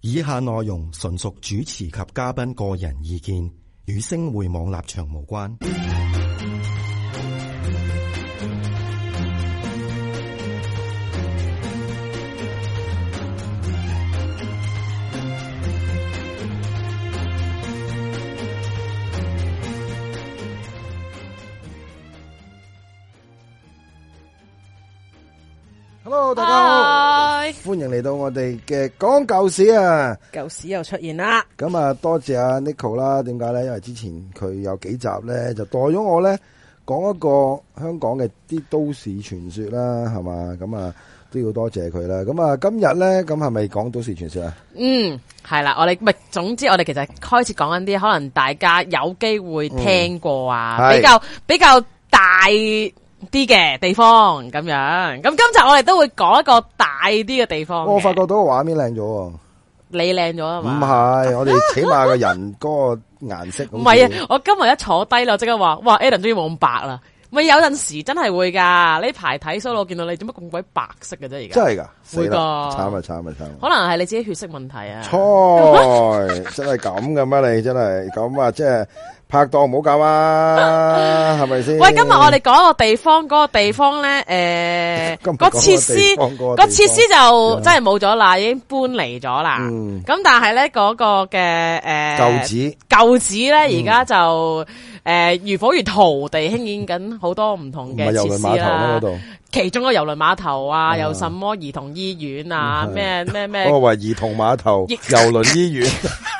以下內容純屬主持及嘉賓個人意見，與星匯網立場無關。 Hello， 大家好，歡迎嚟到我哋嘅講舊史啊！ 舊史又出現啦， 咁啊，多謝阿 Nico 啦。點解咧？因為之前佢有幾集咧，就代咗我咧講一個香港嘅啲都市傳說啦，係嘛？咁啊都要多謝佢啦。咁啊，今日咧，咁係咪講都市傳說啊？ 係啦，我哋總之我哋其實開始講緊啲可能大家有機會聽過啊，比較大啲嘅地方咁樣，咁今集我哋都會講一個大啲嘅地方。我發覺到個畫面靚咗， 你靚咗啊嘛？ 唔係，我哋起碼個人嗰個顏色。唔係啊，我今日一坐低啦，即刻話，哇 ，Alan 終於冇咁白啦。咪有陣時真係會噶，呢排睇 show 我見到你做乜咁鬼白色嘅啫，而家真係噶， 會噶， 慘啊！ 可能係你自己血色問題啊。 錯，真係咁噶咩？你真係咁啊，即係。拍檔唔好搞啊，係咪先？ 喂，今日我哋講個地方，嗰個地方咧，個設施就真係冇咗啦，已經搬離咗啦。咁但係咧嗰個嘅舊址咧，而家就如火如荼地興建緊好多唔同嘅設施啦。其中個郵輪碼頭啊，有什麼兒童醫院啊，咩？ 我話兒童碼頭、郵輪醫院。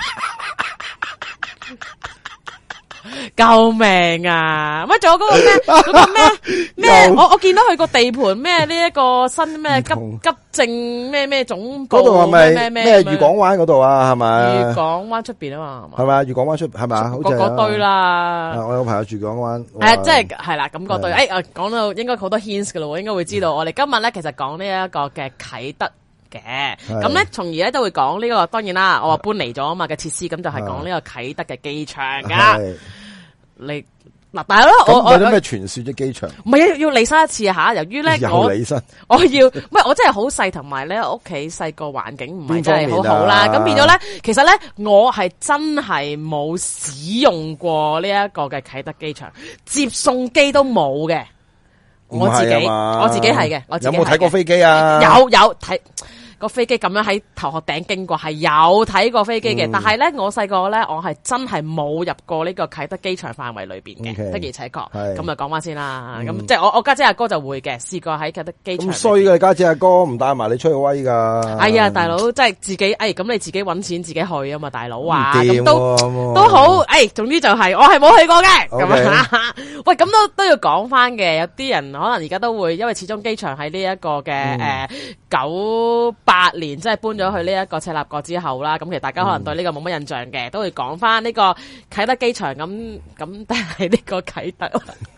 救命啊！乜仲有嗰個咩？我見到佢個地盤咩呢一個新咩急症咩總部嗰度係咪咩漁港灣嗰度啊？係咪？ 漁港灣出邊啊嘛？ 係咪？漁港灣出係咪？好正嗰堆啦。 我有朋友住港灣。 即係係啦，咁嗰堆。講到應該好多 hints 噶咯，應該會知道。我哋今日咧其實講呢一個嘅啟德嘅，咁咧從而咧都會講呢個，當然啦，我話搬離咗啊嘛嘅設施，咁就係講呢個啟德嘅機場噶。你嗱，但係咧，我有啲咩傳說嘅機場？ 唔係要離身一次吓，由於咧我真係好細，同埋咧屋企細個環境唔係真係好好啦，咁變咗咧，其實咧我係真係冇使用過呢一個嘅啟德機場，接送機都冇嘅，我自己係嘅，我自己有冇睇過飛機啊？ 有睇。個飛機咁樣喺頭殼頂經過，係有睇過飛機嘅，但係咧我細個咧，我係真係冇入過呢個啟德機場範圍裏邊嘅，的而且確。咁就講翻先啦，咁即係我家姐阿哥就會嘅，試過喺啟德機場。咁衰嘅家姐阿哥唔帶埋你出去威噶？ 哎呀，大佬，即係自己，咁你自己搵錢自己去啊嘛，大佬啊，咁都好，總之就係我係冇去過嘅，咁啊，喂，咁都要講翻嘅，有啲人可能而家都會，因為始終機場喺呢一個嘅98年即係搬咗去呢一個赤鱲角之後啦，咁其實大家可能對呢個冇乜印象嘅，都會講翻呢個啟德機場咁，但係呢個啟德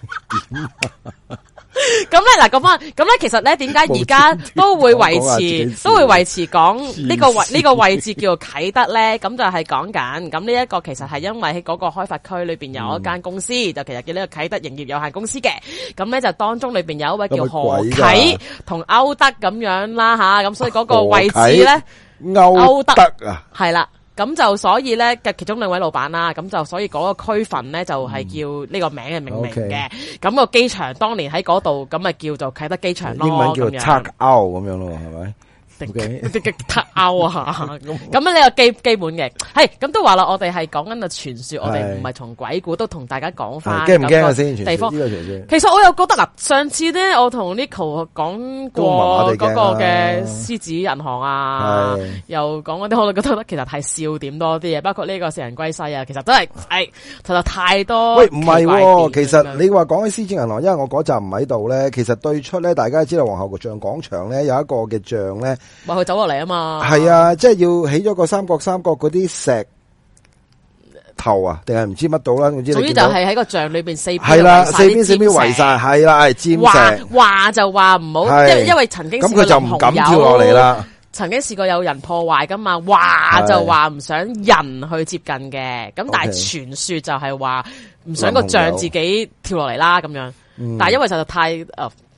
咁咧嗱，講翻咁咧，其實咧點解而家都會維持講呢個位置叫做啟德咧？咁就係講緊咁呢一個其實係因為喺嗰個開發區裏邊有一間公司，就其實叫呢個啟德營業有限公司嘅。咁咧就當中裏邊有一位叫何啟同歐德咁樣啦吓，咁所以嗰個位置咧歐德啊係啦。咁就所以咧嘅其中兩位老闆啦，咁就所以嗰個區份咧就係叫呢個名嘅命名嘅。咁個機場當年喺嗰度，咁咪叫做啟德機場咯。 英文叫做 Tuck Out 咁樣咯，係咪？ 啲Tuck Out啊，咁呢個基本嘅，咁都話啦，我哋係講緊個傳說，我哋唔係從鬼故，都同大家講翻。 驚唔驚啊先？ 地方呢個傳說。 其實我又覺得嗱，上次咧我同 Nico 講過嗰個嘅獅子銀行啊，又講嗰啲，我覺得其實係笑點多啲嘅，包括呢個四人歸西啊，其實都係實在太多。 喂，唔係，其實你話講起獅子銀行，因為我嗰集唔喺度咧，其實對出咧，大家知道皇后像廣場咧有一個嘅像咧。 話佢走落嚟啊嘛， 係啊，即係要起咗個三角嗰啲石頭啊，定係唔知乜到啦，總之就係喺個像裏邊四邊係啦，四邊圍晒，係啦，係尖石。 話就話唔好，因為曾經咁佢就唔敢跳落嚟啦。 曾經試過有人破壞噶嘛，話就話唔想人去接近嘅，咁但係傳說就係話唔想個像自己跳落嚟啦咁樣。但係因為實在太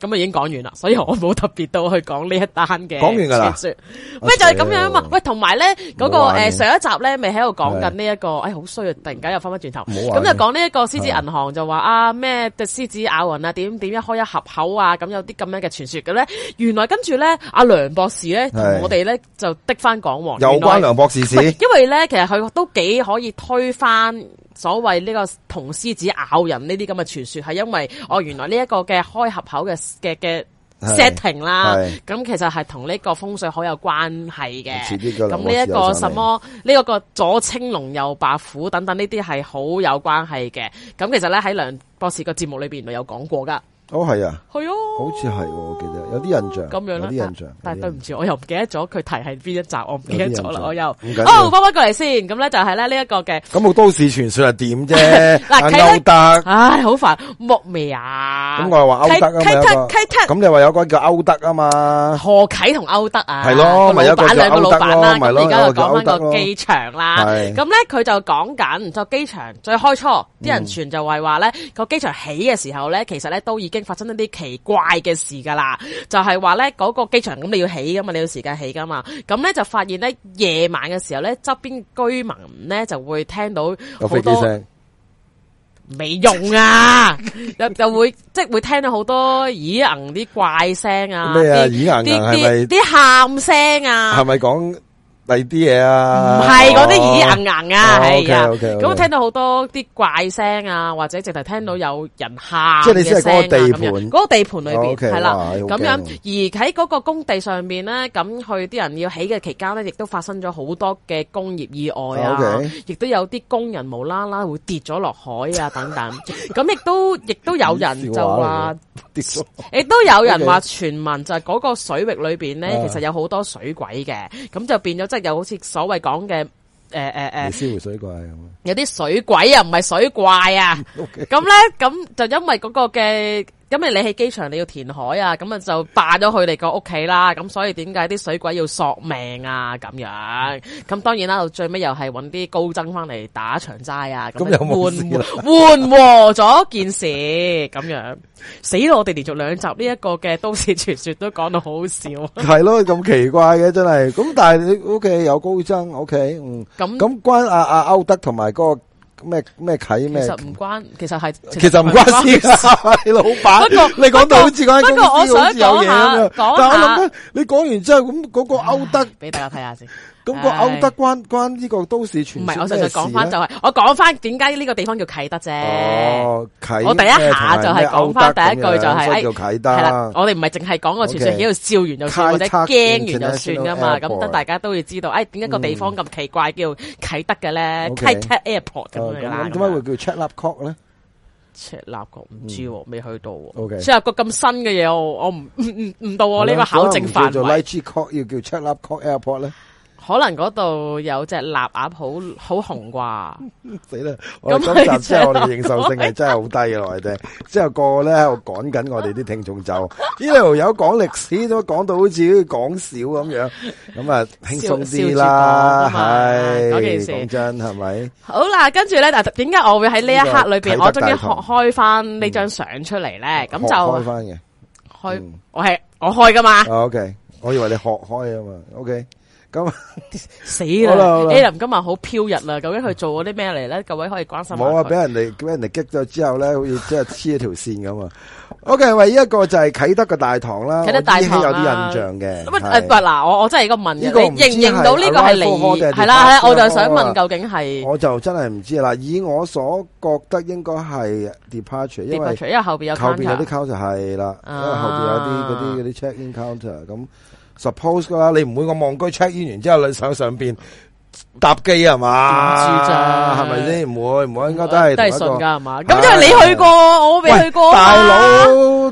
咁啊已經講完啦，所以我冇特別到去講呢一單嘅講完㗎啦傳說。喂，就係咁樣啊嘛。喂，同埋咧嗰個上一集咧，咪喺度講緊呢一個，好衰啊！突然間又翻轉頭，咁就講呢一個獅子銀行就話啊咩獅子咬人啊，點一開一合口啊，咁有啲咁樣嘅傳說嘅咧。原來跟住咧，阿梁博士咧同我哋咧就的翻講喎， 有關梁博士事， 因為咧其實佢都幾可以推翻所謂呢個同獅子咬人呢啲咁嘅傳說，係因為原來呢一個嘅開合口嘅setting 啦，咁其實係同呢個風水好有關係嘅。咁呢一個什麼呢一個左青龍右白虎等等呢啲係好有關係嘅。咁其實咧喺梁博士個節目裏邊咪有講過噶。 係啊， 係啊， 好似係，我記得有啲印象， 咁樣啦， 有啲印象。 但係對唔住，我又唔記得咗佢提係邊一集，我唔記得咗啦，我又。 翻返過嚟先，咁咧就係咧呢一個嘅。 咁個都市傳說係點啫？嗱，歐德， 唉，好煩，木咩啊？ 咁我又話歐德啊嘛，咁你話有個叫歐德啊嘛？ 何啟同歐德啊？ 係咯，咪有個兩個老闆啦。咁而家就講翻個機機場啦。咁咧佢就講緊就機場最開初啲人傳就係話咧個機場起嘅時候咧，其實咧都已經發生一啲奇怪嘅事噶啦，就係話咧嗰個機場咁你要起噶嘛，你要時間起噶嘛，咁咧就發現咧夜晚嘅時候咧側邊居民咧就會聽到好多未用啊，就會即係會聽到好多耳硬啲怪聲啊， 咩啊耳硬係咪啲喊聲啊？ 係咪講第啲嘢啊？ 唔係嗰啲耳硬硬啊，係啊，咁聽到好多啲怪聲啊，或者直頭聽到有人喊， 即係你先係嗰個地盤， 嗰個地盤裏邊係啦，咁樣而喺嗰個工地上邊咧，咁佢啲人要起嘅期間咧，亦都發生咗好多嘅工業意外啊，亦都有啲工人無啦啦會跌咗落海啊等等，咁亦都有人就話，亦都有人話傳聞就係嗰個水域裏邊咧，其實有好多水鬼嘅，咁就變咗即係又好似所謂講嘅燒水怪咁， 有啲水鬼啊，唔係水怪啊，咁咧咁就因為嗰個嘅。因為你喺機場你要填海啊，咁啊就霸咗佢哋個屋企啦，咁所以點解啲水鬼要索命啊咁樣？咁當然啦，到最尾又係揾啲高僧翻嚟打長齋啊，咁緩和咗件事咁樣。死咯！我哋連續2集呢一個嘅都市傳說都講到好笑。 係咯，咁奇怪嘅真係。咁但係你 OK 有高僧 OK，咁關阿歐德同埋嗰個。咩啟咩？ 其實唔關，其實唔關事啊！你老闆，你講到好似嗰間公司好似有嘢咁樣。但係我諗緊，你講完之後，咁嗰個歐德，俾大家睇下先。咁個歐德關呢個都市傳說咩事咧？唔係，我就講翻就係，我講翻點解呢個地方叫啟德啫。哦，啟。我第一下就係講翻第一句就係， 叫啟德。 係啦，我哋唔係淨係講個傳說，喺度笑完就算，或者驚完就算噶嘛。咁等大家都要知道，點解個地方咁奇怪叫啟德嘅咧？啟德 Airport 咁樣啦。 咁點解會叫 Chatlapcock 咧 ？Chatlapcock 唔知，未去到。 Chatlapcock 咁新嘅嘢，我唔到我呢個考證範圍。 叫做 Lychee Cock 要叫 Chatlapcock Airport 咧？ 可能嗰度有隻臘鴨好紅啩， 死啦！我哋今集之後我哋認受性係真係好低嘅，我哋之後個個咧喺度趕緊我哋啲聽眾走，呢條友講歷史都講到好似講笑咁樣，咁啊輕鬆啲啦，係嗰件事講真係咪？好啦，跟住咧，點解我會喺呢一刻裏邊，我終於開翻呢張相出嚟咧？咁就開翻嘅， 我開噶嘛 ？OK，我以為你學開啊嘛 ？OK。咁死啦 ！Alan 今日好飄逸啦，究竟佢做嗰啲咩嚟咧？各位可以關心下。 冇啊，俾人哋擊咗之後咧，好似即係黐咗條線咁啊。OK，喂，呢一個就係啟德嘅大堂啦， 啟德大堂有啲印象嘅。 咁嗱，我真係一個問嘅，你認唔認到呢個係嚟？係啦，我就想問究竟係。 我就真係唔知啦。以我所覺得應該係 departure，因為後邊有 counter， 有啲 counter 係啦，因為後邊有啲嗰啲 check in counter 咁。suppose 噶啦，你唔會我望居 check in 完之後你上邊搭機係嘛？ 唔知咋， 係咪先？唔會應該都係順噶係嘛？咁因為你去過，我未去過。 大佬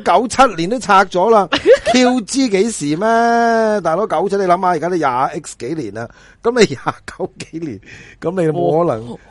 97年都拆咗啦，QG 幾時咩？大佬97，你諗下而家都20X 幾年啦，咁你29幾年，咁你冇可能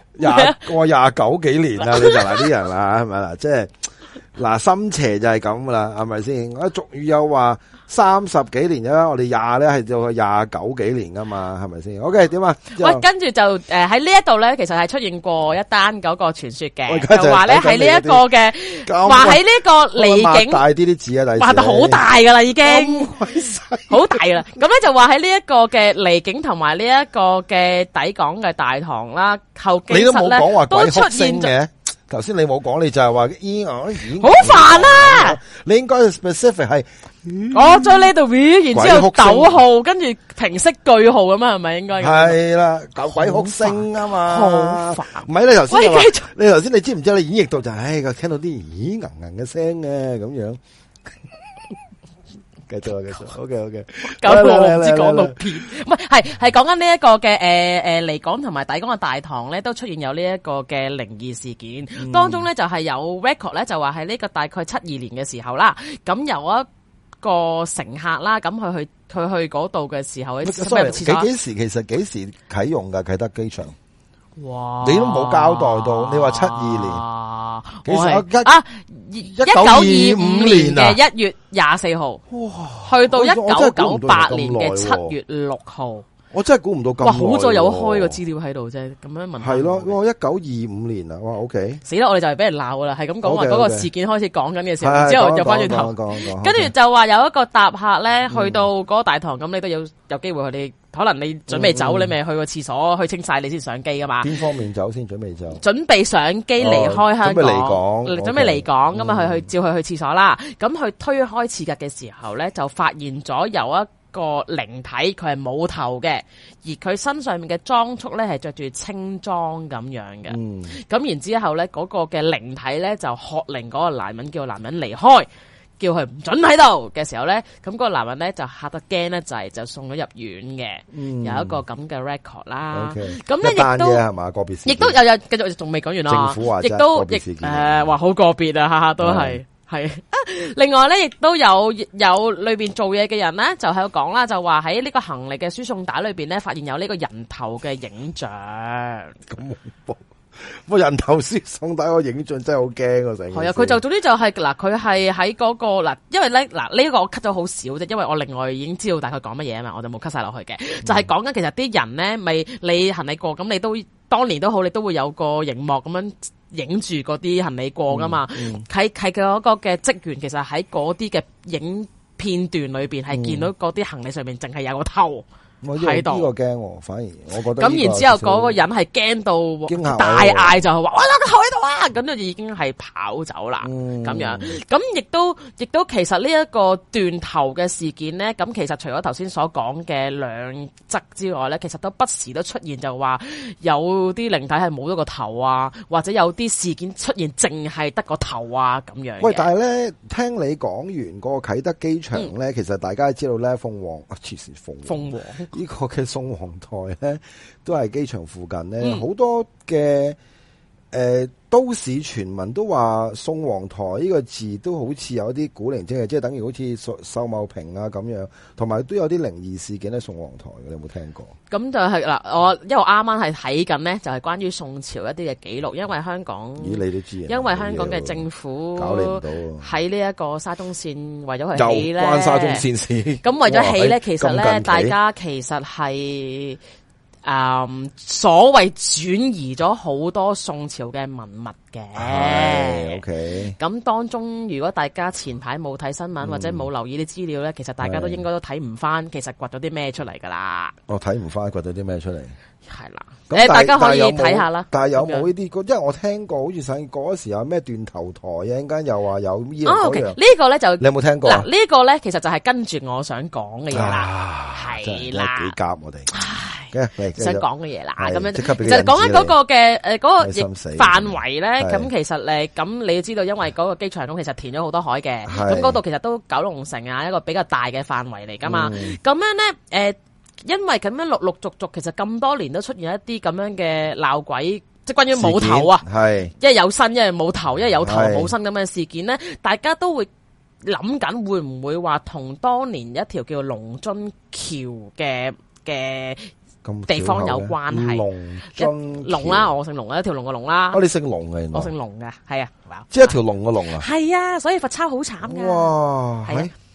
29幾年啦？你就嗱啲人啦，係咪啦？即係嗱，心邪就係咁噶啦，係咪先？我俗語有話。 30幾年啦，我哋廿咧係做29幾年噶嘛，係咪先 ？OK 點啊？ 喂，跟住就喺呢一度咧，其實係出現過一單嗰個傳說嘅，就話咧喺呢一個嘅，話喺呢個離境大啲啲字啊，大畫到好大噶啦，已經好大啦。咁咧就話喺呢一個嘅離境同埋呢一個嘅抵港嘅大堂啦，候機室咧你都冇講話都鬼哭出現咗。 聲嘅。頭先你冇講，你就係話好煩啊！ 你應該 specific 係我將呢度 V， 然之後逗號，跟住平息句號咁啊，係咪應該？ 係啦，搞鬼哭聲啊嘛， 好煩。 唔係你頭先喂，繼續你頭先你知唔知你演繹到就係聽到啲咦嘅聲嘅咁樣。繼續繼續 ，OK， 搞到我唔知講到邊，唔係講緊呢一個嘅離港同埋抵港嘅大堂咧，都出現有呢一個嘅靈異事件，當中咧就係有 record 咧，就話喺呢個大概72年嘅時候啦，咁有一個乘客啦，咁佢去嗰度嘅時候， 幾時啟用噶啟德機場？ 哇！ 你都冇交代到，你話72年，幾時 1925年嘅1月24號，哇！去到1998年嘅7月6號， 我真係估唔到咁耐。 哇！好在有開個資料喺度啫，咁樣問。 係咯，1925年啊，哇 ，OK。 死啦！我哋就係俾人鬧噶啦，係咁講話嗰個事件開始講緊嘅時候， okay, 之後又翻轉頭，跟住就話有一個搭客咧，去到嗰個大堂，咁你都有機會佢哋。可能你準備走，你咪去個廁所去清晒，你先上機噶嘛？ 邊方面走先？準備走？ 準備上機離開香港，準備離港咁啊！去照佢去廁所啦。咁佢推開廁格嘅時候咧，就發現咗有一個靈體，佢係冇頭嘅，而佢身上面嘅裝束咧係着住青裝咁樣嘅。咁然之後咧，嗰個嘅靈體咧就喝令嗰個男人，叫個男人離開。叫佢唔准喺度嘅時候咧，咁嗰個男人咧就嚇得驚咧，就送咗入院嘅，有一個咁嘅 record 啦。咁咧亦都係嘛個別事件，亦都有繼續仲未講完啦。 政府話亦都話好個別啊，下下都係。另外咧，亦都有裏邊做嘢嘅人咧，就喺度講啦，就話喺呢個行李嘅輸送帶裏邊咧，發現有呢個人頭嘅影像。 咁恐怖！人頭輸送帶個影像真係好驚啊！成係啊，佢就總之就係嗱，佢係喺嗰個嗱，因為咧嗱呢個我 cut 咗好少啫，因為我另外已經知道大概講乜嘢啊嘛，我就冇 cut 晒落去嘅，就係講緊其實啲人咧，咪你行李過咁，你都當年都好，你都會有個熒幕咁樣影住嗰啲行李過噶嘛，係嗰個嘅職員其實喺嗰啲嘅影片段裏邊係見到嗰啲行李上面淨係有個頭。喺度呢個驚，反而我覺得咁然之後嗰個人係驚到大嗌，就係話哇有個頭喺度啊！咁就已經係跑走啦，咁樣咁亦都其實呢一個斷頭嘅事件咧，咁其實除咗頭先所講嘅兩則之外咧，其實都不時都出現就話有啲靈體係冇咗個頭啊，或者有啲事件出現淨係得個頭啊咁樣。 喂，但係咧聽你講完嗰個啟德機場咧，其實大家知道咧鳳凰呢個嘅宋皇台咧，都係機場附近咧，好多嘅都市傳聞都話宋皇台呢個字都好似有啲古靈精嘅，即係等於好似秀茂坪啊咁樣，同埋都有啲靈異事件喺宋皇台嘅，你有冇聽過？咁就係嗱，因為我啱啱係睇緊呢，就係關於宋朝一啲嘅記錄，因為香港咦你都知， 因為香港嘅政府搞你唔到喺呢一個沙中線為咗佢起咧， 關沙中線事。 咁為咗起咧，其實咧大家其實係。所謂轉移咗好多宋朝嘅文物嘅 ，OK。 咁當中，如果大家前排冇睇新聞或者冇留意啲資料咧，其實大家都應該都睇唔翻，其實掘咗啲咩出嚟噶啦。 我睇唔翻掘咗啲咩出嚟， 係啦。大家可以睇下啦。 但係有冇呢啲？因為我聽過，好似上嗰時有咩斷頭台啊，陣間又話有呢樣嗰樣。呢個咧就你有冇聽過？ 嗱，呢個咧其實就係跟住我想講嘅嘢啦，係啦， 幾夾我哋。 想講嘅嘢啦，咁樣就講緊嗰個嘅嗰個範圍咧。咁其實咁你要知道，因為嗰個機場咁其實填咗好多海嘅，咁嗰度其實都九龍城啊一個比較大嘅範圍嚟噶嘛。咁樣咧因為咁樣陸陸續續，其實咁多年都出現一啲咁樣嘅鬧鬼，即係關於冇頭啊，一係有身，一係冇頭，一係有頭冇身咁嘅事件咧，大家都會諗緊會唔會話同當年一條叫龍津橋嘅地方有關係，龍啦，我姓龍啦，一條龍嘅龍啦。 你姓龍嘅， 我姓龍嘅，係啊， 即係一條龍嘅龍啊。 係啊，所以罰抄好慘噶。 哇， 係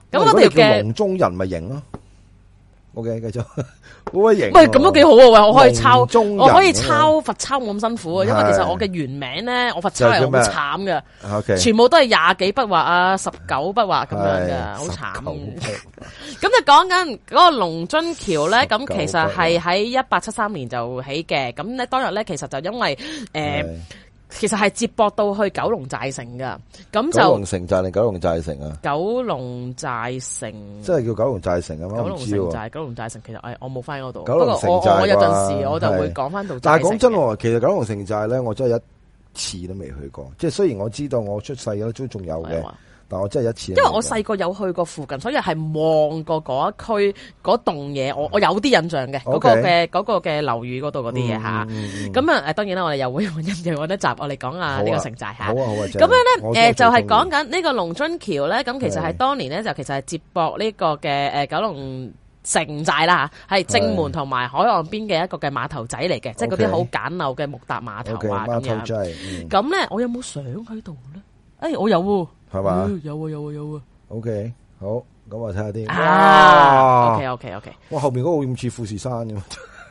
咁嗰條嘅籠中人咪型咯。OK， 繼續，好鬼型。 喂，咁都幾好啊！喂，我可以抄， 籠中人我可以抄罰抄冇咁辛苦啊，因為其實我嘅原名咧，我罰抄係好慘嘅。 OK， 全部都係廿幾筆畫啊，19筆畫咁樣嘅，好慘。咁就講緊嗰個龍津橋咧，咁其實係喺1873年就起嘅。咁咧當日咧，其實就因為其實係接駁到去九龍寨城噶，咁就九龍城寨定九龍寨城啊？ 九龍寨城， 即係叫九龍寨城啊嘛？ 九龍城寨，九龍寨城其實我冇翻嗰度。 九龍城寨我有陣時我就會講翻到。 但係講真喎，其實九龍城寨咧，我真係一次都未去過。即係雖然我知道我出世嘅都仲有嘅。但我真係一次，因為我細個有去過附近，所以係望過嗰一區嗰棟嘢，我有啲印象嘅，嗰個嘅樓宇嗰度嗰啲嘢吓。咁啊，當然啦，我哋又會揾一集我哋講下呢個城寨吓。 好啊，好啊。 咁樣咧，就係講緊呢個龍津橋咧，咁其實係當年咧就其實係接駁呢個嘅九龍城寨啦吓，係正門同埋海岸邊嘅一個嘅碼頭仔嚟嘅，即係嗰啲好簡陋嘅木搭碼頭啊咁樣。咁咧，我有冇相喺度咧？我有喎。 係嘛？ 有啊。 OK， 好，咁我睇下啲。 OK。 哇，後邊嗰個咁似富士山嘅，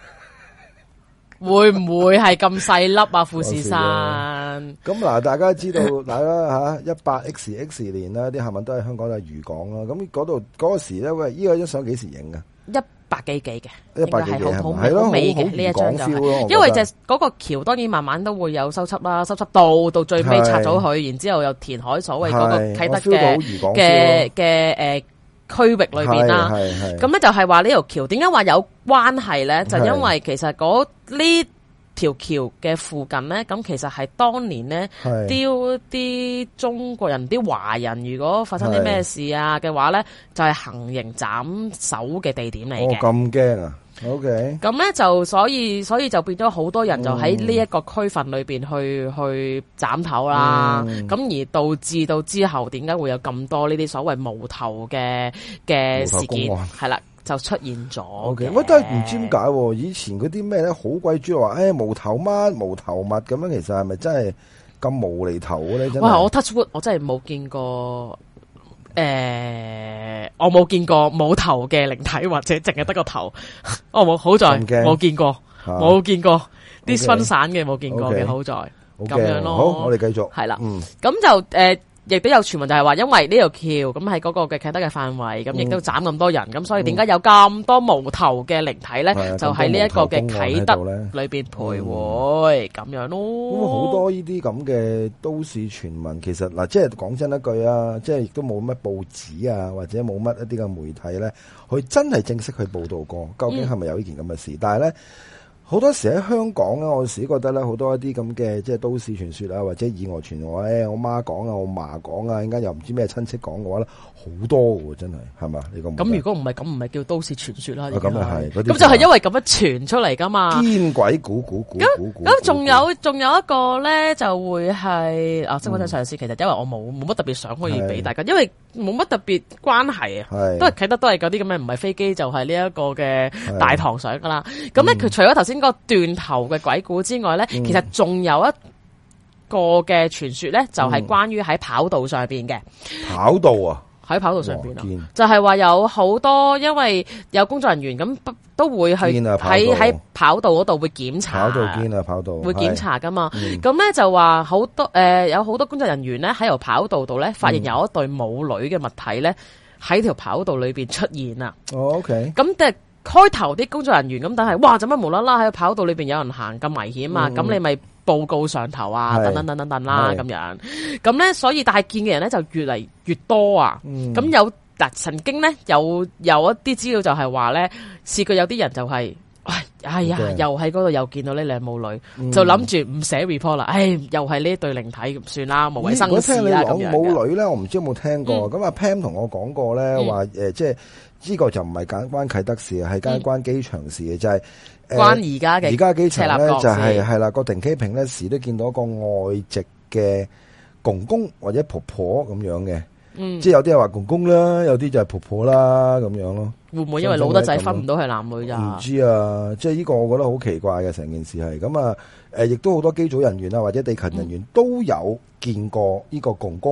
會唔會係咁細粒啊？富士山。 咁嗱，大家知道，大家吓18XX 年啦，啲客物都係香港嘅漁港啦。咁嗰度嗰時咧，喂，呢個張相幾時影噶？100幾嘅，應該係好美嘅呢一張就係，因為就嗰個橋當然慢慢都會有修葺啦，修葺到最尾拆咗佢，然之後又填海，所謂嗰個啟德嘅區域裏邊啦。咁咧就係話呢條橋點解話有關係咧？就因為其實呢條橋嘅附近咧，咁其實係當年咧，啲中國人、啲華人，如果發生啲咩事啊嘅話咧，就係行刑斬首嘅地點嚟嘅。 哦，咁驚啊 ！OK， 咁咧就所以就變咗好多人就喺呢一個區份裏邊去斬頭啦。咁而導致到之後點解會有咁多呢啲所謂無頭嘅事件？係啦。就出現咗。 OK， 我都係唔知點解，以前嗰啲咩咧，好鬼豬話，無頭乜無頭物咁樣，其實係咪真係咁無厘頭咧？真係。哇！ 我 touch wood， 我真係冇見過，我冇見過冇頭嘅靈體，或者淨係得個頭。我冇，好在冇見過，冇見過啲分散嘅冇見過嘅，好在咁樣咯。 好，我哋繼續。 係啦，咁就亦都有傳聞就係話，因為呢條橋咁喺嗰個嘅啟德嘅範圍，咁亦都斬咁多人，咁所以點解有咁多無頭嘅靈體咧？就喺呢一個嘅啟德裏邊徘徊咁樣咯。 咁好多呢啲咁嘅都市傳聞，其實嗱，即係講真一句啊，即係亦都冇乜報紙啊，或者冇乜一啲嘅媒體咧，佢真係正式去報導過，究竟係咪有呢件咁嘅事？但係咧。好多時喺香港咧，我自己覺得咧，好多一啲咁嘅即係都市傳說啊，或者以訛傳訛，我媽講啊，我嫲講啊，陣間又唔知咩親戚講嘅話咧，好多嘅真係嘛？你咁如果唔係咁，唔係叫都市傳說啦。 咁又係，咁就係因為咁樣傳出嚟噶嘛。 堅鬼古。 咁仲有一個咧，就會係即係我想嘗試，其實因為我冇乜特別相可以俾大家，因為冇乜特別關係啊，都係啟德都係嗰啲咁嘅，唔係飛機就係呢一個嘅大堂相噶啦。咁咧，佢除咗頭先個斷頭嘅鬼故之外咧，其實仲有一個嘅傳說咧，就係關於喺跑道上邊嘅跑道啊， 喺跑道上邊啊，就係話有好多，因為有工作人員咁都會去喺跑道嗰度會檢查，跑道堅啊，跑道會檢查噶嘛。咁咧就話好多有好多工作人員咧喺條跑道度咧，發現有一對母女嘅物體咧喺條跑道裏邊出現啊。 OK， 咁即係。開頭啲工作人員咁，但係哇，做乜無啦啦喺跑道裏邊有人行咁危險啊？咁你咪報告上頭啊，等等啦咁樣。咁咧，所以但係見嘅人咧就越嚟越多啊。咁有曾經咧有一啲資料就係話咧，試過有啲人就係，哎呀，又喺嗰度又見到呢兩母女，就諗住唔寫 report 啦。又係呢一對靈體，算啦，無謂生事啦咁樣。 母女咧，我唔知有冇聽過。咁阿 Pam 同我講過咧，話即係。呢個就唔係關啟德事，係關機場事嘅，就係關而家機場咧就係啦個停機坪咧時都見到一個外籍嘅公公或者婆婆咁樣嘅，即係有啲係話公公啦，有啲就係婆婆啦咁樣咯。 會唔會因為老得仔分唔到係男女咋？ 唔知啊，即係呢個我覺得好奇怪嘅成件事係咁啊！亦都好多機組人員啊或者地勤人員都有見過呢個公公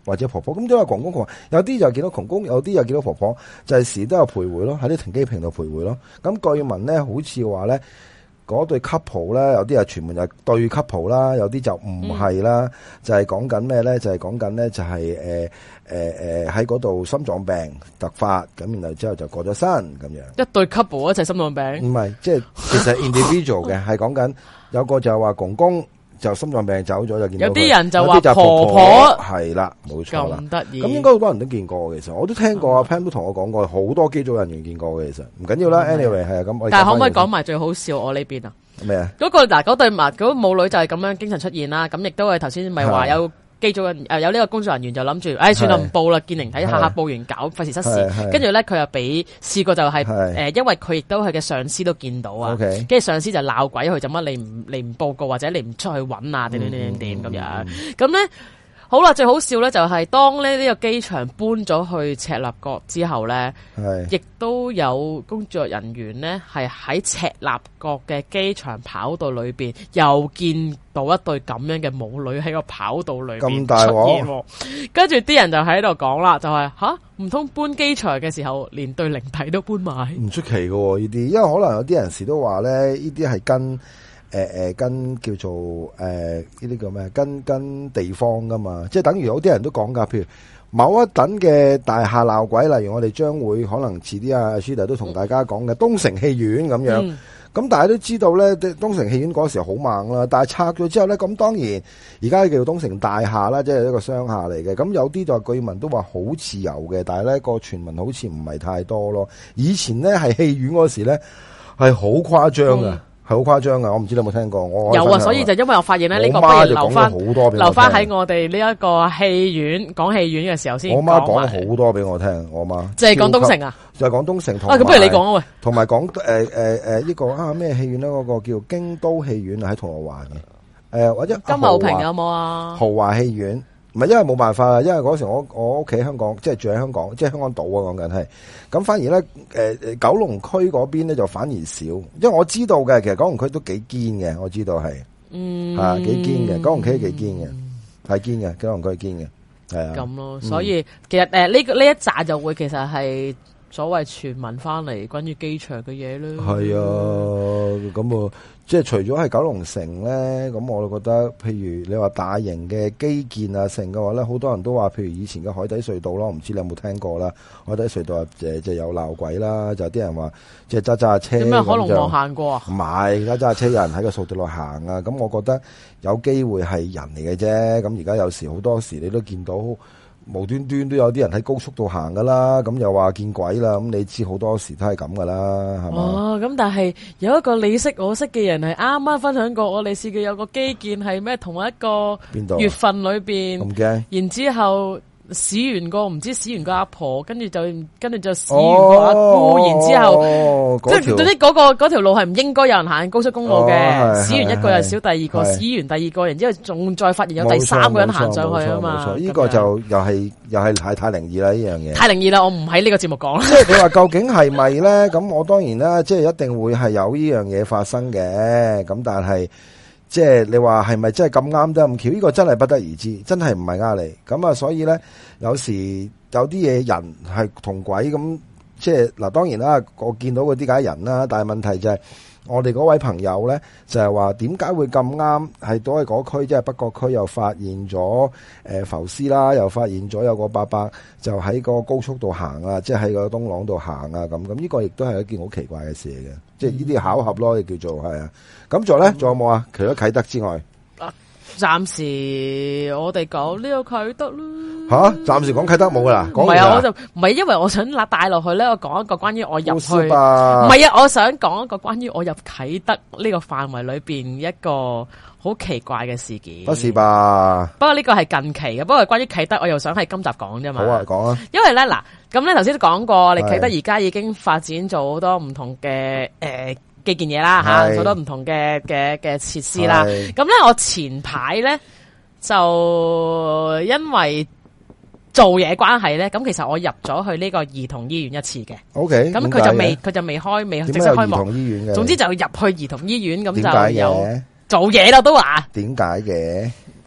或者婆婆。咁點解公公窮？有啲就見到公公，有啲又見到婆婆，就係時都有徘徊咯，喺啲停機坪度徘徊咯。咁據聞咧，好似話咧。嗰對 couple 咧，有啲係傳聞就對 couple 啦，有啲就唔係啦，就係講緊咩咧？就係講緊咧，就係喺嗰度心臟病突發，咁然後之後就過咗身咁樣。 一對 couple 一齊心臟病？ 唔係，即係其實 individual 嘅，係講緊有個就係話公公就心臟病走咗，就見到佢。 有啲人就話有啲就婆婆係啦，冇錯啦。 咁得意。 咁應該好多人都見過嘅，其實我都聽過阿 Pam 都同我講過，好多機組人員見過嘅，其實唔緊要啦。anyway 係啊，咁但係可唔可以講埋最好笑我呢邊啊？ 咩啊？ 嗰個嗱，嗰對嗰個母女就係咁樣經常出現啦。咁亦都係頭先咪話有機組人有呢個工作人員就諗住，算啦唔報啦，見靈體下報完搞，費事失事。跟住咧佢又試過就係因為佢亦都係嘅上司都見到啊。跟住上司就鬧鬼佢，就乜你唔報告或者你唔出去揾啊？點咁樣？咁咧。好啦，最好笑咧就係當呢個機場搬咗去赤鱲角之後咧，亦都有工作人員咧係喺赤鱲角嘅機場跑道裏邊又見到一對咁樣嘅母女喺個跑道裏邊出現，跟住啲人就喺度講啦，就係唔通搬機場嘅時候連對靈體都搬埋？唔出奇嘅喎呢啲，因為可能有啲人士都話咧，呢啲係跟叫做呢啲叫咩？跟地方噶嘛，即係等於有啲人都講噶，譬如某一等嘅大廈鬧鬼，例如我哋將會可能遲啲阿 Shida 都同大家講嘅東城戲院咁樣。咁大家都知道咧，東城戲院嗰時好猛啦，但係拆咗之後咧，咁當然而家叫做東城大廈啦，即係一個商廈嚟嘅。咁有啲就據聞都話好似有嘅，但係咧個傳聞好似唔係太多咯。以前咧係戲院嗰時咧係好誇張噶。係好誇張噶，我唔知你有冇聽過。我有啊，所以就因為我發現咧，呢個不如留翻喺我哋呢一個戲院講戲院嘅時候先。我媽講好多俾我聽，我媽即係講東城啊，就係講東城。咁不如你講啊喂，同埋講呢個咩戲院咧？嗰個叫京都戲院啊，喺銅鑼灣嘅。或者金茂坪有冇啊？豪華戲院。唔係，因為冇辦法啦，因為嗰時我屋企香港，即係住喺香港，即係香港島啊，講緊係。咁反而咧，九龍區嗰邊咧就反而少，因為我知道嘅，其實九龍區都幾堅嘅，我知道係，幾堅嘅，九龍區幾堅嘅，係堅嘅，九龍區堅嘅，係啊。咁咯，所以其實呢一集就會其實係所謂傳聞翻嚟關於機場嘅嘢咯。係啊，咁啊。即係除咗係九龍城咧，咁我就覺得，譬如你話大型嘅基建啊，城嘅話咧，好多人都話，譬如以前嘅海底隧道咯，唔知你有冇聽過啦？海底隧道就有鬧鬼啦，就有啲人話即係揸揸車，點解可能冇行過啊？唔係，揸揸車有人喺個隧道度行啊，咁我覺得有機會係人嚟嘅啫。咁而家有時好多時你都見到。無端端都有啲人喺高速度行噶啦，咁又話見鬼啦，咁你知好多時都係咁噶啦，係嘛？哦，咁但係有一個你識我識嘅人係啱啱分享過，我哋試過有個基建係咩同一個月份裏邊，咁驚，然之後。屎完個唔知屎完個阿婆，跟住就屎完個阿姑，然之後即係總之嗰條路係唔應該有人行高速公路嘅，屎完一個又少第二個，屎完第二個，然之後仲再發現有第三個人行上去啊嘛。呢個就又係太靈異啦，呢樣嘢太靈異啦，我唔喺呢個節目講啦。即係你話究竟係咪咧？咁我當然啦，即係一定會係有呢樣嘢發生嘅。咁但係。即係你話係咪真係咁啱得咁巧？呢個真係不得而知，真係唔係呃你。咁啊，所以咧，有時有啲嘢人係同鬼咁，即係嗱，當然啦，我見到嗰啲梗係人啦，但係問題就係我哋嗰位朋友咧，就係話點解會咁啱係都係嗰區，即係北角區又發現咗浮屍啦，又發現咗有個伯伯就喺個高速度行啊，即係喺個東廊度行啊，咁呢個亦都係一件好奇怪嘅事嚟嘅，即係呢啲巧合咯，叫做係啊。咁仲有咧，仲有冇啊？除咗啟德之外，暫時我哋講呢個啟德啦。暫時講啟德冇噶啦，唔係啊，我就唔係，因為我想帶落去咧，我講一個關於我入去，唔係啊，我想講一個關於我入啟德呢個範圍裏邊一個好奇怪嘅事件。不是吧？不過呢個係近期嘅，不過關於啟德，我又想喺今集講啫嘛。好啊，講啊。因為咧嗱，咁咧頭先都講過，你啟德而家已經發展咗好多唔同嘅基建嘢啦吓，好多唔同嘅設施啦。咁咧，我前排咧就因為做嘢關係咧，咁其實我入咗去呢個兒童醫院一次嘅。OK，咁佢就未正式開幕。兒童醫院嘅，總之就入去兒童醫院咁就有做嘢啦，都話。點解嘅？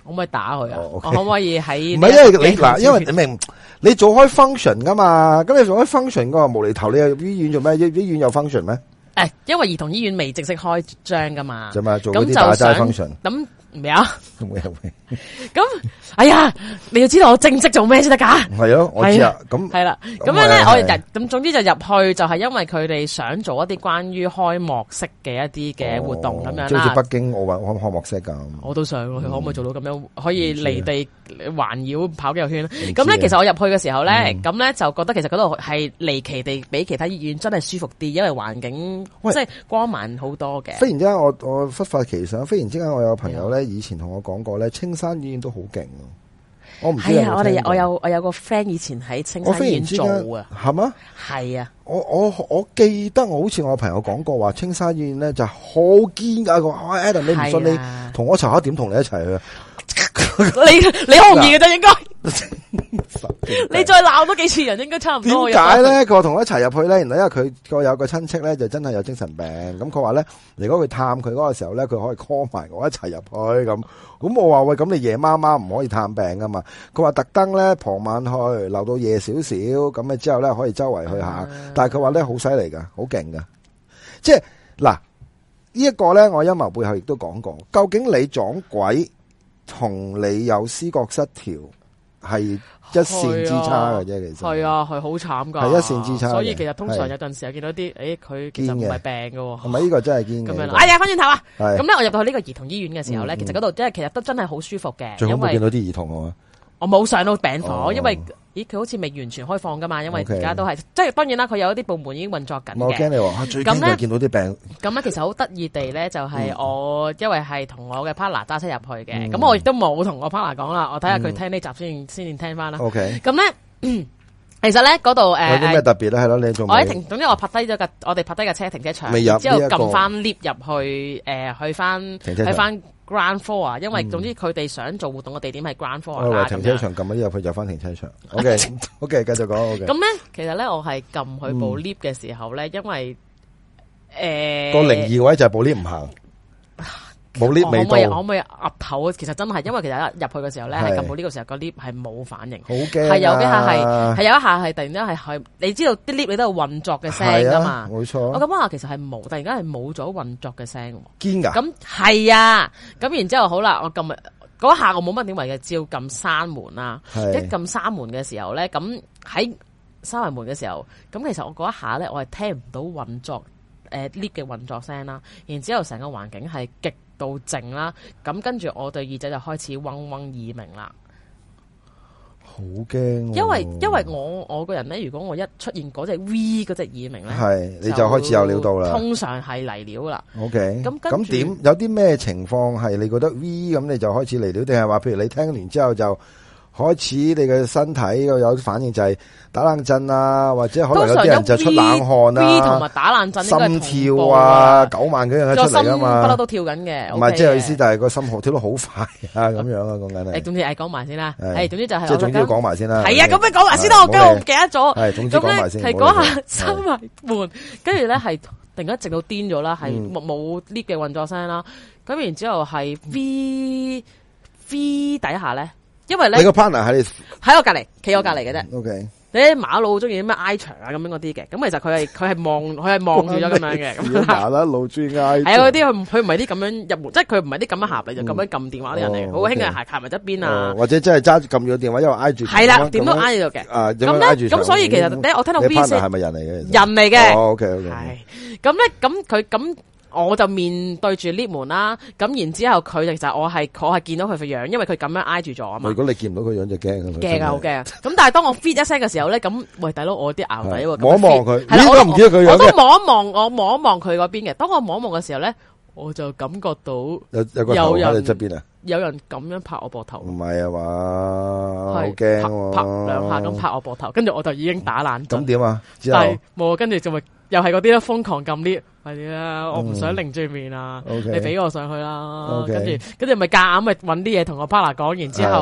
可唔可以打佢啊？我 OK 可唔可以喺唔係，因為你嗱，因為你明，你做開 function 噶嘛，咁你做開 function 嗰個無厘頭，你入醫院做咩？醫院有 function 咩？ 誒，因為兒童醫院未正式開張噶嘛， 就嘛做嗰啲打齋 function。 咁咩啊？ 會咁，哎呀，你要知道我正職做咩先得㗎？ 係咯，我知啊。咁係啦，咁樣咧，我咁總之就入去，就係因為佢哋想做一啲關於開幕式嘅一啲嘅活動咁樣啦。 即係好似北京奧運開幕式咁。 我都想，佢可唔可以做到咁樣，可以離地環繞跑幾個圈咧？咁咧，其實我入去嘅時候咧，咁咧就覺得其實嗰度係離奇地比其他醫院真係舒服啲，因為環境即係光猛好多嘅。 忽然之間，我忽發奇想，忽然之間我有個朋友咧，以前同我講過咧，青山醫院都好勁。我唔知係啊，我有個 friend 以前喺青山醫院做啊， 係嗎？ 係啊， 我記得我好似我朋友講過話，青山醫院咧就好堅噶。佢話 Adam 你唔信你同我查下點同你一齊去。 你好容易嘅啫，應該。你再鬧多幾次人，應該差唔多。 點解咧？佢同我一齊入去咧，原來因為佢有個親戚咧，就真係有精神病。咁佢話咧，如果佢探佢嗰個時候咧，佢可以 call 埋我一齊入去咁。咁我話喂，咁你夜媽媽唔可以探病噶嘛？佢話特登咧傍晚去，留到夜少少，咁啊之後咧可以周圍去下。但係佢話咧好犀利噶，好勁噶。即係嗱，呢一個咧，我陰謀背後亦都講過，究竟你撞鬼同你有思覺失調係一線之差嘅啫，其實係啊，係好慘噶， 係一線之差。 所以其實通常有陣時候見到啲，佢其實唔係病嘅， 係咪呢個真係堅嘅？ 咁樣，哎呀，翻轉頭啊！咁咧，我入到去呢個兒童醫院嘅時候咧，其實嗰度其實都真係好舒服嘅。 最好冇見到啲兒童啊！ 我冇上到病房，因為佢好似未完全開放噶嘛，因為而家都係即係當然啦，佢有一啲部門已經運作緊嘅。 我驚你話最驚就見到啲病。 咁咧，其實好得意地咧，就係我因為係同我嘅 partner 揸車入去嘅，咁我亦都冇同我 partner 講啦，我睇下佢聽呢集先聽翻啦。 OK。 咁咧，其實咧嗰度有啲咩特別咧？係咯，你仲總之我拍低架車停車場，然之後撳翻 lift 入去，去翻 ground floor 啊，因為總之佢哋想做活動嘅地點係 ground floor 啦。 停車場撳咗入去就翻停車場。OK，繼續講。 咁咧，其實咧我係撳去部 lift 嘅時候咧，因為個靈異位就係部 lift 唔行。冇 lift 未到， 可唔可以岌頭？其實真係，因為其實入去嘅時候咧，係撳到呢個時候個 lift 係冇反應， 好驚。 係有幾下係有一下係突然間係，你知道啲 lift 你都有運作嘅聲噶嘛？ 冇錯。 我咁下其實係冇，突然間係冇咗運作嘅聲。 堅噶？ 咁係啊，咁然之後好啦，我撳嗰一下我冇乜點為嘅，照撳閂門啦。一撳閂門嘅時候咧，咁喺閂埋門嘅時候，咁其實我嗰一下咧，我係聽唔到運作lift 嘅運作聲啦。然之後成個環境係極到靜啦，咁跟住我對耳仔就開始嗡嗡耳鳴啦， 好驚。 因為我個人咧，如果我一出現嗰隻 V 嗰隻耳鳴咧， 係你就開始有料到啦。 通常係嚟料啦。 OK，咁點有啲咩情況係你覺得 V 咁你就開始嚟料，定係話譬如你聽完之後就開始你嘅身體有反應，就係打冷震啊，或者可能有啲人就出冷汗啊 ，V 同埋打冷震， 心跳啊，9萬幾樣出嚟噶嘛， 不嬲都跳緊嘅。 唔係，即係意思就係個心跳得好快啊，咁樣啊，講緊係。 總之講埋先啦。總之就係。 即係總之要講埋先啦。 係啊，咁樣講埋先啦，我驚我唔記得咗。 係，總之講埋先。 係嗰下閂埋門，跟住咧係突然間直到癲咗啦，係冇 lift 嘅運作聲啦。咁然之後係 V 底下咧。因為咧， 你個 partner 喺我隔籬，企我隔籬嘅啫。 OK， 你喺馬路中意咩挨牆啊咁樣嗰啲嘅，咁其實佢係望住咗咁樣嘅。咁馬啦路中意挨。 係啊，嗰啲佢唔係啲咁樣入門，即係佢唔係啲咁樣行嚟就咁樣撳電話啲人嚟，好興嘅行埋側邊啊。 或者真係揸住撳住個電話，因為挨住。 係啦，點都挨住嘅。咁所以其實咧，我聽到 V 聲係咪人嚟嘅？ 人嚟嘅。 OK。 係咁咧，咁佢咁。我就面對住 lift 門啦，咁然之後佢其實我係見到佢個樣，因為佢咁樣挨住咗啊嘛。 如果你見唔到個樣就驚驚啊，好驚啊！咁但係當我 fit 一聲嘅時候咧，咁喂大佬我啲淆底喎， 望一望佢， 係啦， 我都唔知佢樣。 我都望一望佢嗰邊嘅。當我望一望嘅時候咧，我就感覺到有個頭喺你側邊啊， 有人咁樣拍我膊頭。 唔係啊嘛，好驚喎！ 拍兩下咁拍我膊頭，跟住我就已經打冷震。 咁點啊？ 但係冇，跟住就咪又係嗰啲咧瘋狂撳 lift。係啦，我唔想擰住面啊！你俾我上去啦，跟住咪夾硬咪搵啲嘢同我 partner 講，然之後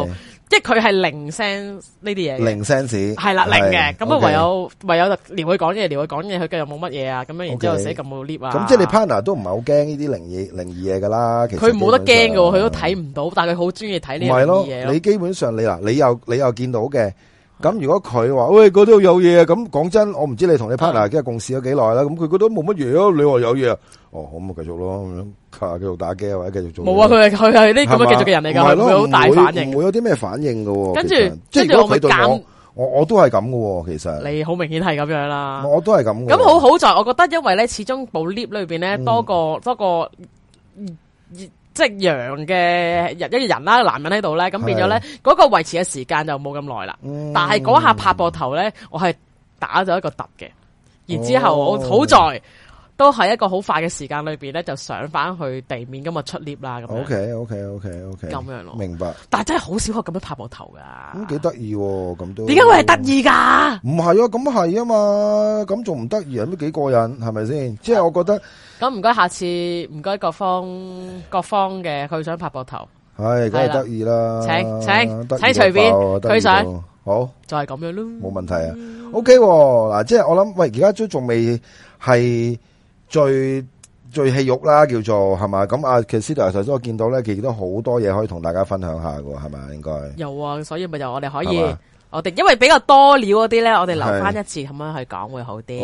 即係佢係零 sense 呢啲嘢， 零 sense 係啦零嘅，咁啊 OK 唯有撩佢講嘢，佢繼續冇乜嘢啊，咁樣然之後寫咁冇 lift 啊， 咁即係你 partner 都唔係好驚呢啲靈異嘢噶啦，其實佢冇得驚噶，佢都睇唔到，但係佢好中意睇呢啲嘢咯。 你基本上你又見到嘅。咁如果佢話喂嗰度有嘢啊，咁講真，我唔知你同你 partner 今日共事咗幾耐啦。咁佢覺得冇乜嘢啊，你話有嘢啊，哦，咁咪繼續咯，咁樣繼續打機或者繼續做。冇啊，佢係呢咁樣繼續嘅人嚟噶，唔會好大反應， 唔會有啲咩反應噶。 跟住即係如果佢對我都係咁噶，其實你好明顯係咁樣啦。 我都係咁。 咁好在，我覺得因為咧，始終部 lift 裏邊咧多個。即係陽嘅一個人啦，男人喺度咧，咁變咗咧嗰個維持嘅時間就冇咁耐啦。但係嗰下拍膊頭咧，我係打咗一個突嘅，然之後我好在都係一個好快嘅時間裏邊咧，就上翻去地面咁啊出 lift 啦咁樣。OK，咁樣咯， 明白。 但係真係好少可咁樣拍膊頭噶。 咁幾得意喎，咁都。點解會係得意噶？ 唔係啊，咁係啊嘛，咁仲唔得意啊？都幾過癮，係咪先？即係我覺得。 咁唔該，下次唔該各方嘅佢想拍膊頭， 係梗係得意啦。 請隨便佢想， 好就係咁樣咯， 冇問題啊。OK， 嗱，即係我諗，喂，而家都仲未係最戲肉啦，叫做係嘛？咁其實頭先我見到咧，其實都好多嘢可以同大家分享下噶，係咪？應該有啊，所以咪就我哋可以。我哋因為比較多料嗰啲咧，我哋留翻一節咁樣去講會好啲。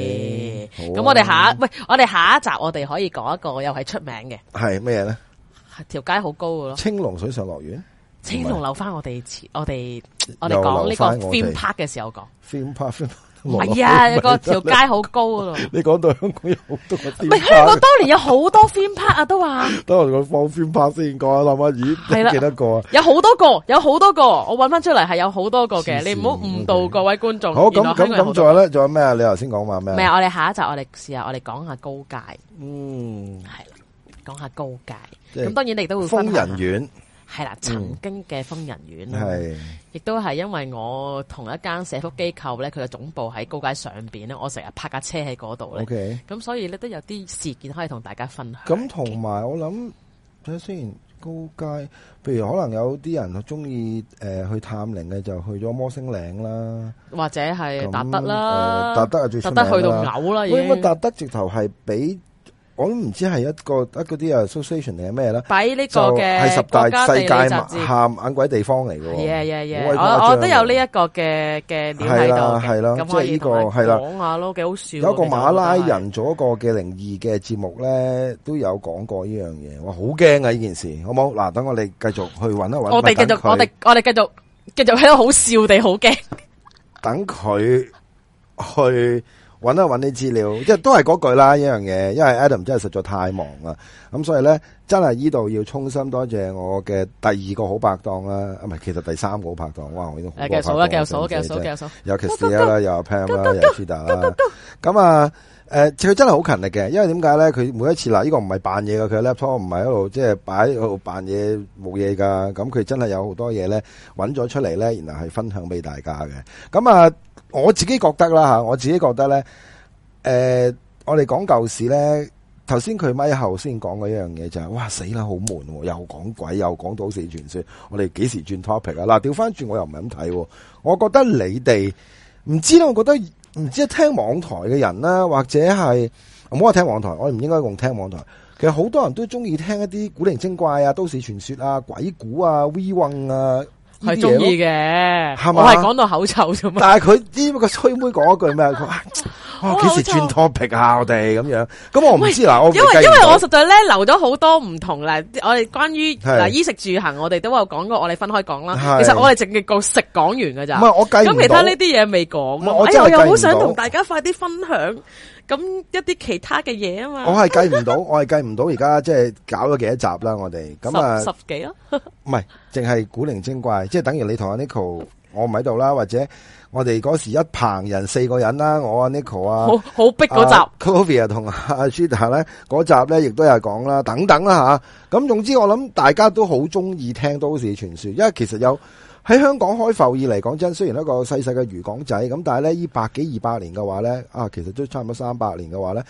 OK， 咁我哋下一集我哋可以講一個又係出名嘅。 係咩嘢咧？ 條街好高嘅咯。青龍水上樂園。 青龍留翻我哋講呢個 theme park 嘅時候講。 theme park。 唔係啊，個條街好高嗰度。 你講到香港有好多個 theme park。 唔係香港當年有好多 theme park 啊，都話。 等我放 theme park 先講啦，諗下咦，係啦，幾多個啊？ 有好多個，我搵翻出嚟係有好多個嘅，你唔好誤導各位觀眾。 好，咁仲有咧，仲有咩啊？你頭先講話咩？ 咩啊？我哋下一集我哋試下，我哋講下高街。係啦，講下高街。咁當然你都會分享。瘋人院。係啦，曾經嘅瘋人院係，亦都係因為我同一間社福機構咧，佢嘅總部喺高街上邊咧，我成日泊架車喺嗰度咧，咁所以咧都有啲事件可以同大家分享。 咁同埋我諗，睇下先，高街，譬如可能有啲人中意去探靈嘅，就去咗摩星嶺啦， 或者係達德啦， 達德係最出名啦， 達德去到嘔啦，已經。 喂，達德直頭係俾。我都唔知係一個啲 association 定係咩啦， 擺呢個嘅係十大世界眼鬼地方嚟嘅。 我都有呢一個嘅料喺度， 係啦，即係呢個係啦， 講下咯，幾好笑。 有一個馬拉人做一個嘅靈異嘅節目咧，都有講過呢樣嘢。我好驚啊！呢件事，好冇？嗱，等我哋繼續去揾一揾。我哋繼續喺度好笑地好驚。 等佢去。揾一揾啲資料，即係都係嗰句啦，一樣嘢，因為 Adam 真係實在太忙啦，咁所以咧真係呢度要衷心多謝我嘅第二個好拍檔啦，唔係，其實第三個好拍檔，哇，我已經好多拍檔，繼續數，有 Kristia 啦，有 Pam 啦，有 Chida 啦，咁啊，佢真係好勤力嘅，因為點解咧？佢每一次嗱，呢個唔係扮嘢㗎，佢 laptop 唔係喺度即係擺喺度扮嘢冇嘢噶，咁佢真係有好多嘢咧揾咗出嚟咧，然後係分享俾大家嘅，咁啊。我自己覺得啦吓，我自己覺得咧，我哋講舊事咧，頭先佢咪後先講嗰一樣嘢就係，哇死啦，好悶，又講鬼，又講都市傳說，我哋幾時轉 topic 啊？嗱，調翻轉我又唔係咁睇，我覺得你哋唔知咧，我覺得唔知聽網台嘅人啦，或者係唔好話聽網台，我唔應該用聽網台。其實好多人都中意聽一啲古靈精怪啊、都市傳說啊、鬼故啊、We Run 啊。 係中意嘅，我係講到口臭啫嘛。 但係佢呢個衰妹講一句咩？佢話幾時轉 topic 啊？我哋咁樣，咁我唔知啦。 因為我實在咧留咗好多唔同啦。我哋關於衣食住行，我哋都有講過，我哋分開講啦。其實我哋淨係個食講完噶咋。唔係我計唔到。咁其他呢啲嘢未講。我又好想同大家快啲分享。咁一啲其他嘅嘢啊嘛，我係計唔到而家即係搞咗幾多集啦，我哋咁啊十幾咯， 唔係淨係古靈精怪，即係等於你同阿 Nico 我唔喺度啦，或者我哋嗰時一棚人4個人啦，我阿 Nico 啊， 好逼嗰集 Clovia 同阿 Chida 咧嗰集咧，亦都有講啦，等等啦吓，咁總之我諗大家都好中意聽都市傳說，因為其實有。喺香港開埠以嚟講真，雖然一個細細嘅漁港仔，咁但係咧呢100幾200年嘅話咧，其實都差唔多300年嘅話咧，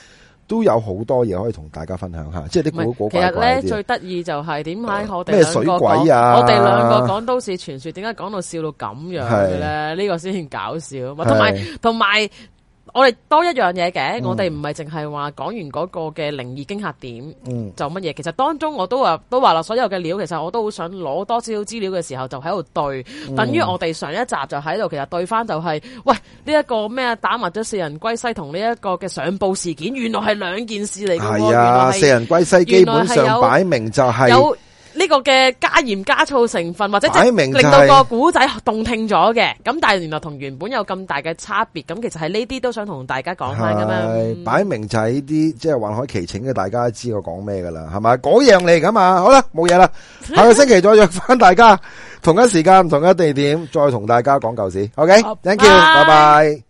都有好多嘢可以同大家分享下，即係啲古古其實怪怪啲。 咧最得意就係點解我哋咩水鬼啊我哋兩個講都市傳說，點解講到笑到咁樣嘅咧？呢個先搞笑。同埋。我哋多一樣嘢嘅，我哋唔係淨係話講完嗰個嘅靈異驚嚇點，就乜嘢。其實當中我都話啦，所有嘅料其實我都好想攞多少少資料嘅時候，就喺度對，等於我哋上一集就喺度，其實對翻就係、喂呢一個咩打麻雀四人歸西同呢一個嘅上報事件，原來係兩件事嚟嘅喎。 係啊，四人歸西基本上擺明就係有呢個嘅加鹽加醋成分，或者令到個古仔動聽咗嘅，咁但係原來同原本有咁大嘅差別，咁其實係呢啲都想同大家講翻噶嘛。 擺明就係呢啲即係幻海奇情嘅，大家都知我講咩噶啦，係咪？嗰樣嚟噶嘛。好啦，冇嘢啦，下個星期再約翻大家，同一時間同一地點，再同大家講舊事。OK，thank you，拜拜。